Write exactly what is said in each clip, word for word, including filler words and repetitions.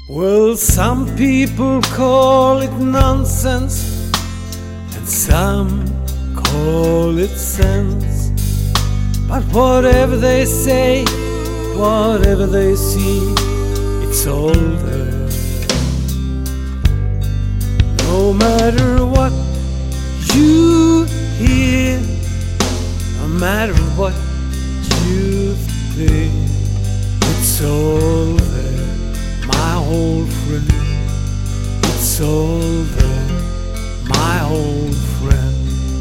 Well, some people call it nonsense, and some call it sense. But whatever they say, whatever they see, it's all there. No matter what you hear, no matter what you think, it's all there, my old friend. It's all there, my old friend.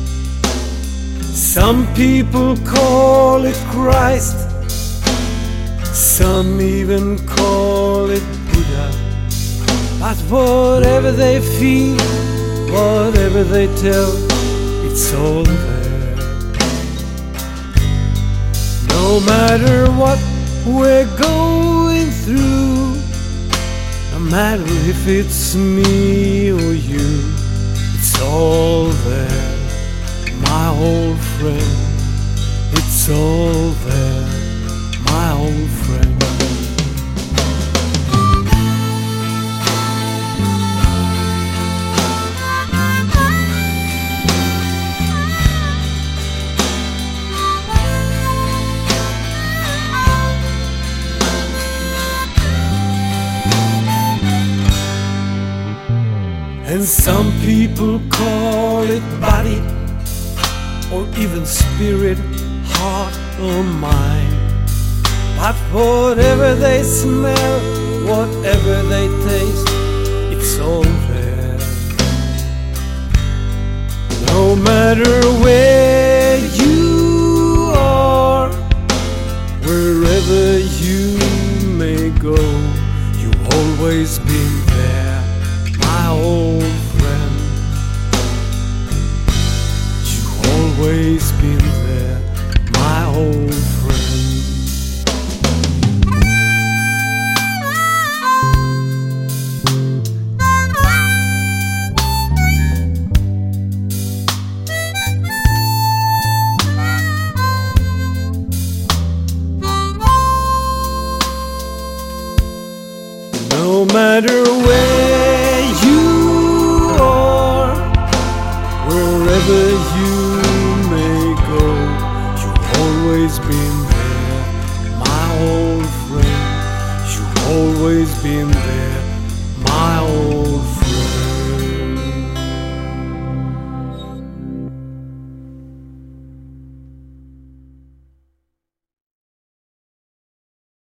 Some people call it Christ, some even call it Buddha. But whatever they feel, whatever they tell, it's all there. No matter what we're going through, no matter if it's me or you, it's all there, my old friend. It's all there, my old friend. And some people call it body, or even spirit, heart or mind. But whatever they smell, whatever they taste, it's all there. No matter where you are, wherever you may go, you've always been there, my old friend. You've always been there, my old friend. No matter where you are, wherever you may go, you've always been there, my old friend. You've always been there, my old friend.